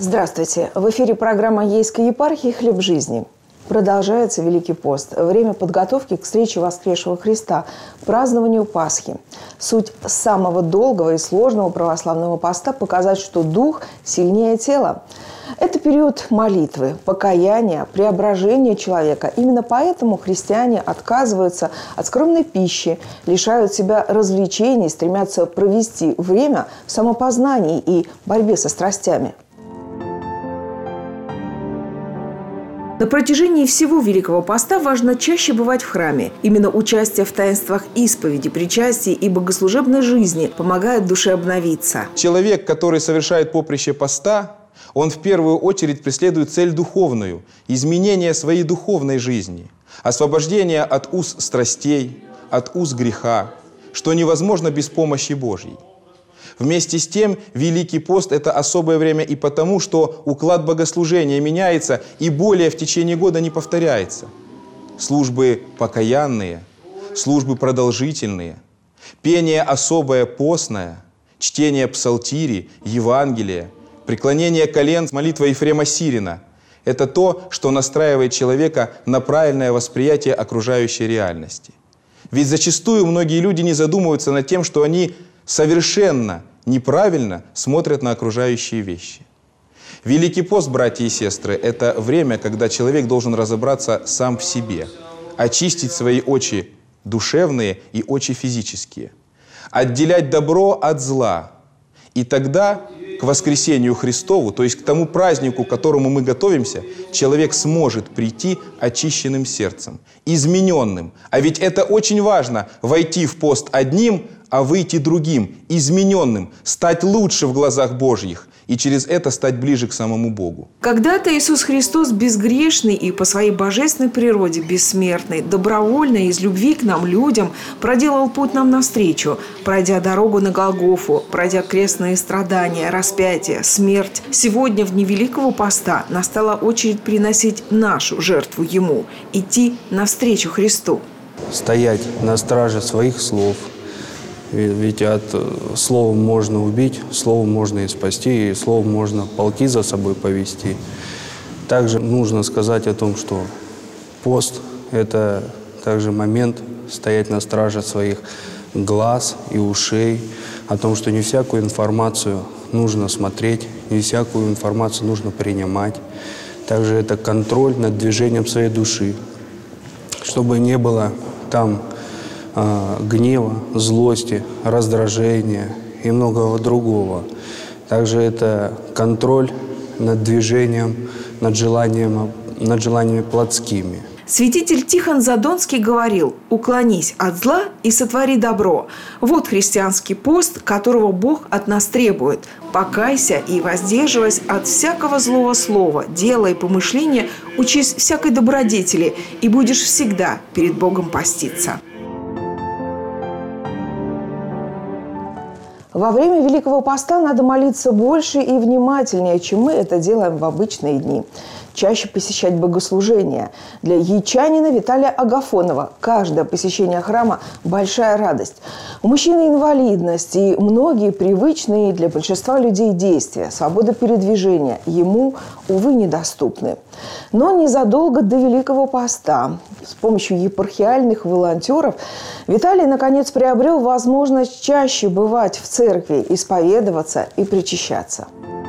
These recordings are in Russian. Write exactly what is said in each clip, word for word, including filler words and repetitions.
Здравствуйте! В эфире программа Ейской епархии «Хлеб жизни». Продолжается Великий пост. Время подготовки к встрече воскресшего Христа, празднованию Пасхи. Суть самого долгого и сложного православного поста – показать, что дух сильнее тела. Это период молитвы, покаяния, преображения человека. Именно поэтому христиане отказываются от скромной пищи, лишают себя развлечений, стремятся провести время в самопознании и борьбе со страстями. На протяжении всего Великого Поста важно чаще бывать в храме. Именно участие в таинствах исповеди, причастия и богослужебной жизни помогает душе обновиться. Человек, который совершает поприще поста, он в первую очередь преследует цель духовную – изменение своей духовной жизни, освобождение от уз страстей, от уз греха, что невозможно без помощи Божьей. Вместе с тем, Великий пост – это особое время и потому, что уклад богослужения меняется и более в течение года не повторяется. Службы покаянные, службы продолжительные, пение особое постное, чтение псалтири, Евангелия, преклонение колен, молитва Ефрема Сирина – это то, что настраивает человека на правильное восприятие окружающей реальности. Ведь зачастую многие люди не задумываются над тем, что они совершенно неправильно смотрят на окружающие вещи. Великий пост, братья и сестры, это время, когда человек должен разобраться сам в себе, очистить свои очи душевные и очи физические, отделять добро от зла. И тогда к воскресению Христову, то есть к тому празднику, к которому мы готовимся, человек сможет прийти очищенным сердцем, измененным. А ведь это очень важно – войти в пост одним, а выйти другим, измененным, стать лучше в глазах Божьих и через это стать ближе к самому Богу. Когда-то Иисус Христос, безгрешный и по своей божественной природе бессмертный, добровольно из любви к нам, людям, проделал путь нам навстречу, пройдя дорогу на Голгофу, пройдя крестные страдания, распятие, смерть. Сегодня, в дни Великого Поста, настала очередь приносить нашу жертву Ему, идти навстречу Христу. Стоять на страже своих слов. Ведь от слова можно убить, словом можно и спасти, и словом можно полки за собой повести. Также нужно сказать о том, что пост – это также момент стоять на страже своих глаз и ушей, о том, что не всякую информацию нужно смотреть, не всякую информацию нужно принимать. Также это контроль над движением своей души, чтобы не было там гнева, злости, раздражения и многого другого. Также это контроль над движением, над, желанием, над желаниями плотскими. Святитель Тихон Задонский говорил: «Уклонись от зла и сотвори добро». Вот христианский пост, которого Бог от нас требует. Покайся и, воздерживаясь от всякого злого слова, дела и помышления, учись всякой добродетели, и будешь всегда перед Богом поститься. Во время Великого Поста надо молиться больше и внимательнее, чем мы это делаем в обычные дни. Чаще посещать богослужения. Для ячанина Виталия Агафонова каждое посещение храма – большая радость. У мужчины инвалидность и многие привычные для большинства людей действия, свобода передвижения ему, увы, недоступны. Но незадолго до Великого Поста с помощью епархиальных волонтеров Виталий, наконец, приобрел возможность чаще бывать в церкви, исповедоваться и причащаться.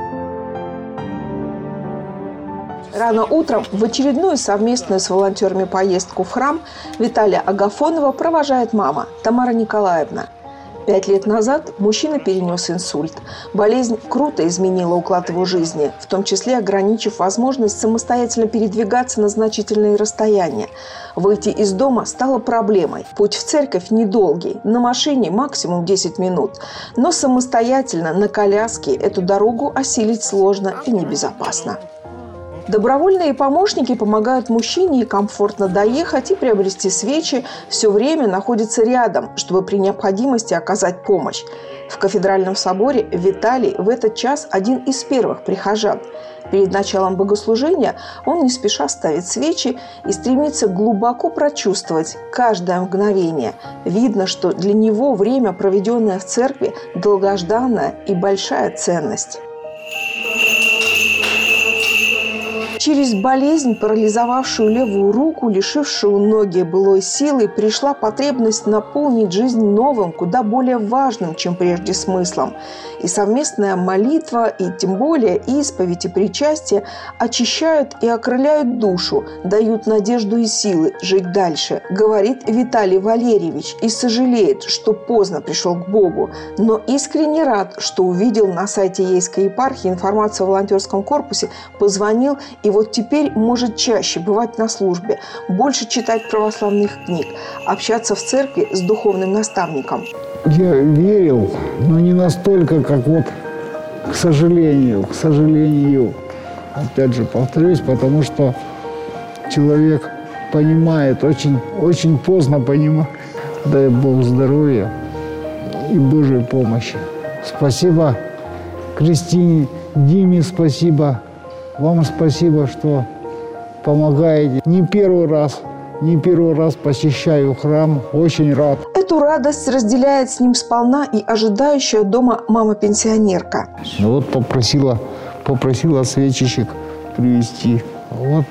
Рано утром в очередную совместную с волонтерами поездку в храм Виталия Агафонова провожает мама Тамара Николаевна. Пять лет назад мужчина перенес инсульт. Болезнь круто изменила уклад его жизни, в том числе ограничив возможность самостоятельно передвигаться на значительные расстояния. Выйти из дома стало проблемой. Путь в церковь недолгий, на машине максимум десять минут. Но самостоятельно на коляске эту дорогу осилить сложно и небезопасно. Добровольные помощники помогают мужчине и комфортно доехать и приобрести свечи, все время находятся рядом, чтобы при необходимости оказать помощь. В кафедральном соборе Виталий в этот час один из первых прихожан. Перед началом богослужения он не спеша ставит свечи и стремится глубоко прочувствовать каждое мгновение. Видно, что для него время, проведенное в церкви, долгожданная и большая ценность. Через болезнь, парализовавшую левую руку, лишившую ноги былой силы, пришла потребность наполнить жизнь новым, куда более важным, чем прежде, смыслом. И совместная молитва, и тем более исповедь и причастие очищают и окрыляют душу, дают надежду и силы жить дальше, говорит Виталий Валерьевич, и сожалеет, что поздно пришел к Богу, но искренне рад, что увидел на сайте Ейской епархии информацию о волонтерском корпусе, позвонил и вот теперь может чаще бывать на службе, больше читать православных книг, общаться в церкви с духовным наставником. Я верил, но не настолько, как вот, к сожалению, к сожалению, опять же повторюсь, потому что человек понимает, очень, очень поздно понимает. Дай Бог здоровья и Божьей помощи. Спасибо Кристине, Диме спасибо. Вам спасибо, что помогаете. Не первый раз, не первый раз посещаю храм. Очень рад. Эту радость разделяет с ним сполна и ожидающая дома мама-пенсионерка. Ну вот попросила, попросила свечечек привезти. Вот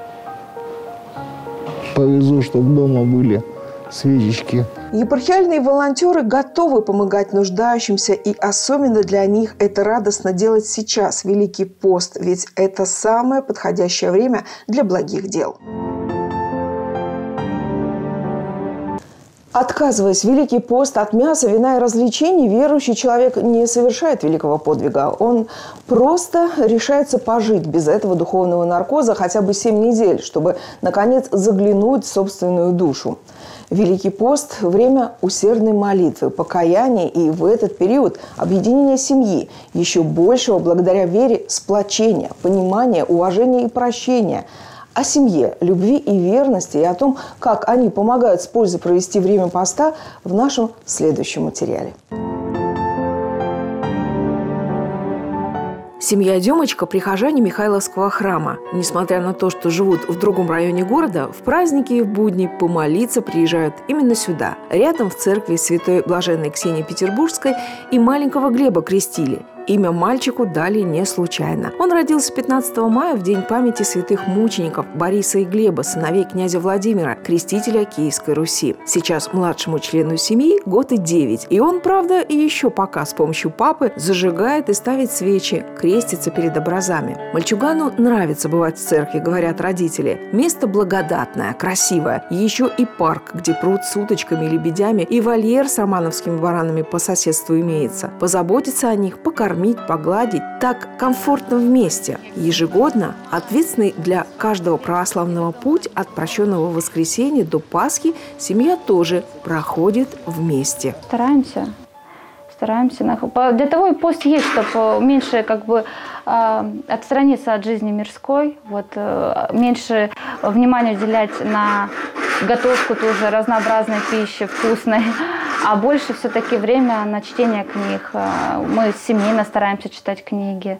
повезу, чтобы дома были свечечки. Епархиальные волонтеры готовы помогать нуждающимся, и особенно для них это радостно делать сейчас, Великий пост, ведь это самое подходящее время для благих дел. Отказываясь в Великий пост от мяса, вина и развлечений, верующий человек не совершает великого подвига. Он просто решается пожить без этого духовного наркоза хотя бы семь недель, чтобы, наконец, заглянуть в собственную душу. Великий пост – время усердной молитвы, покаяния и в этот период объединения семьи, еще большего благодаря вере сплочения, понимания, уважения и прощения. О семье, любви и верности и о том, как они помогают с пользой провести время поста, в нашем следующем материале. Семья Демочка – прихожане Михайловского храма. Несмотря на то, что живут в другом районе города, в праздники и в будни помолиться приезжают именно сюда. Рядом в церкви святой блаженной Ксении Петербургской и маленького Глеба крестили. Имя мальчику дали не случайно. Он родился пятнадцатого мая в день памяти святых мучеников Бориса и Глеба, сыновей князя Владимира, крестителя Киевской Руси. Сейчас младшему члену семьи год и девять. И он, правда, еще пока с помощью папы зажигает и ставит свечи, крестится перед образами. Мальчугану нравится бывать в церкви, говорят родители. Место благодатное, красивое. Еще и парк, где пруд с уточками и лебедями, и вольер с романовскими баранами по соседству имеется. Позаботиться о них, покормить, погладить, так комфортно вместе. Ежегодно ответственный для каждого православного путь от прощенного воскресенья до Пасхи семья тоже проходит вместе. Стараемся. Стараемся. Для того и пост есть, чтобы меньше как бы отстраниться от жизни мирской, вот, меньше внимания уделять на готовку тоже разнообразной пищи, вкусной, а больше все-таки время на чтение книг. Мы семейно стараемся читать книги,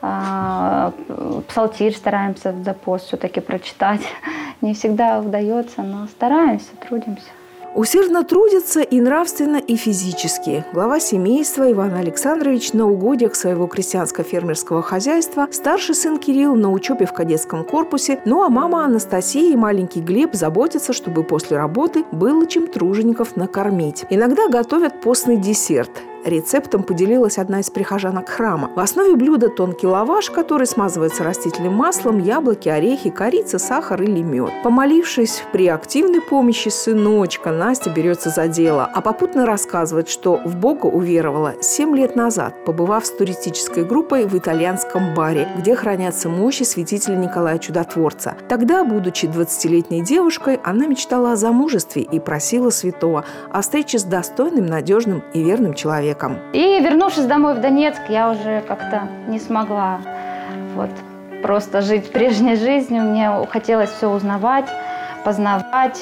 псалтирь стараемся за пост все-таки прочитать. Не всегда удается, но стараемся, трудимся. Усердно трудятся и нравственно, и физически. Глава семейства Иван Александрович на угодьях своего крестьянско-фермерского хозяйства, старший сын Кирилл на учебе в кадетском корпусе, ну а мама Анастасия и маленький Глеб заботятся, чтобы после работы было чем тружеников накормить. Иногда готовят постный десерт. Рецептом поделилась одна из прихожанок храма. В основе блюда тонкий лаваш, который смазывается растительным маслом, яблоки, орехи, корица, сахар или мед. Помолившись при активной помощи сыночка, Настя берется за дело, а попутно рассказывает, что в Бога уверовала семь лет назад, побывав с туристической группой в итальянском баре, где хранятся мощи святителя Николая Чудотворца. Тогда, будучи двадцатилетней девушкой, она мечтала о замужестве и просила святого о встрече с достойным, надежным и верным человеком. И вернувшись домой в Донецк, я уже как-то не смогла вот, просто жить прежней жизнью. Мне хотелось все узнавать, познавать.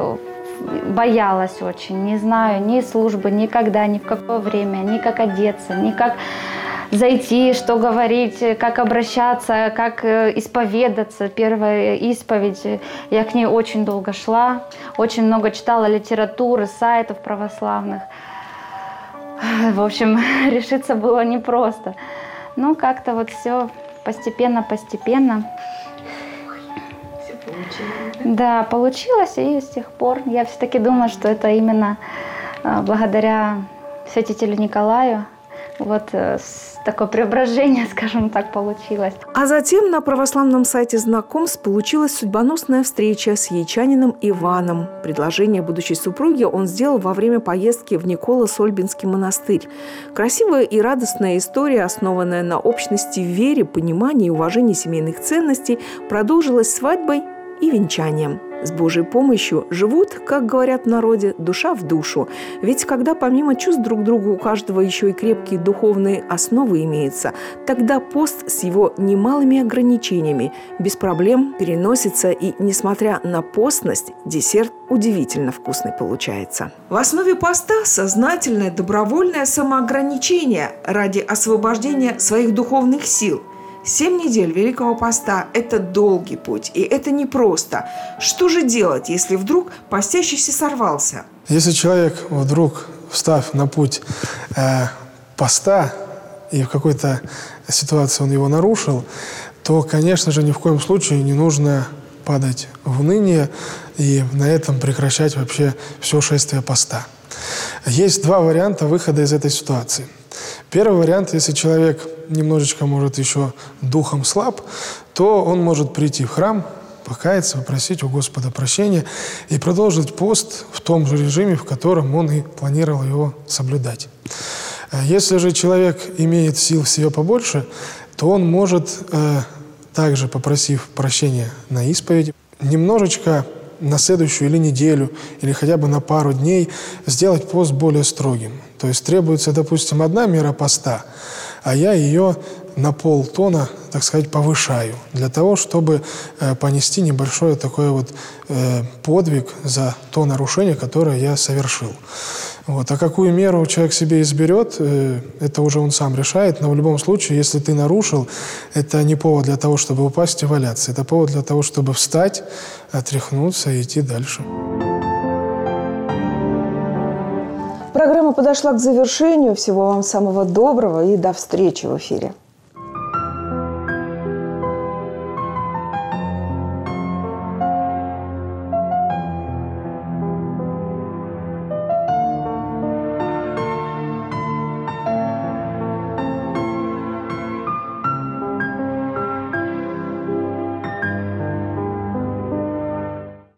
Боялась очень. Не знаю ни службы, никогда, ни в какое время, ни как одеться, ни как зайти, что говорить, как обращаться, как исповедаться. Первая исповедь, я к ней очень долго шла, очень много читала литературы, сайтов православных. В общем, решиться было непросто. Но как-то вот все постепенно-постепенно. Да, получилось, и с тех пор я все-таки думаю, что это именно э, благодаря святителю Николаю вот э, такое преображение, скажем так, получилось. А затем на православном сайте знакомств получилась судьбоносная встреча с ячанином Иваном. Предложение будущей супруги он сделал во время поездки в Николо-Сольбинский монастырь. Красивая и радостная история, основанная на общности, вере, понимании и уважении семейных ценностей, продолжилась свадьбой и венчанием. С Божьей помощью живут, как говорят в народе, душа в душу. Ведь когда помимо чувств друг к другу у каждого еще и крепкие духовные основы имеются, тогда пост с его немалыми ограничениями без проблем переносится, и, несмотря на постность, десерт удивительно вкусный получается. В основе поста сознательное добровольное самоограничение ради освобождения своих духовных сил. Семь недель Великого Поста – это долгий путь, и это непросто. Что же делать, если вдруг постящийся сорвался? Если человек вдруг, встав на путь э, поста, и в какой-то ситуации он его нарушил, то, конечно же, ни в коем случае не нужно падать в уныние и на этом прекращать вообще все шествие поста. Есть два варианта выхода из этой ситуации. Первый вариант, если человек немножечко, может, еще духом слаб, то он может прийти в храм, покаяться, попросить у Господа прощения и продолжить пост в том же режиме, в котором он и планировал его соблюдать. Если же человек имеет сил в себе побольше, то он может, э, также попросив прощения на исповедь, немножечко на следующую или неделю, или хотя бы на пару дней сделать пост более строгим. То есть требуется, допустим, одна мера поста, а я ее на полтона, так сказать, повышаю, для того, чтобы э, понести небольшой такой вот э, подвиг за то нарушение, которое я совершил. Вот. А какую меру человек себе изберет, э, это уже он сам решает, но в любом случае, если ты нарушил, это не повод для того, чтобы упасть и валяться, это повод для того, чтобы встать, отряхнуться и идти дальше. Программа подошла к завершению. Всего вам самого доброго и до встречи в эфире.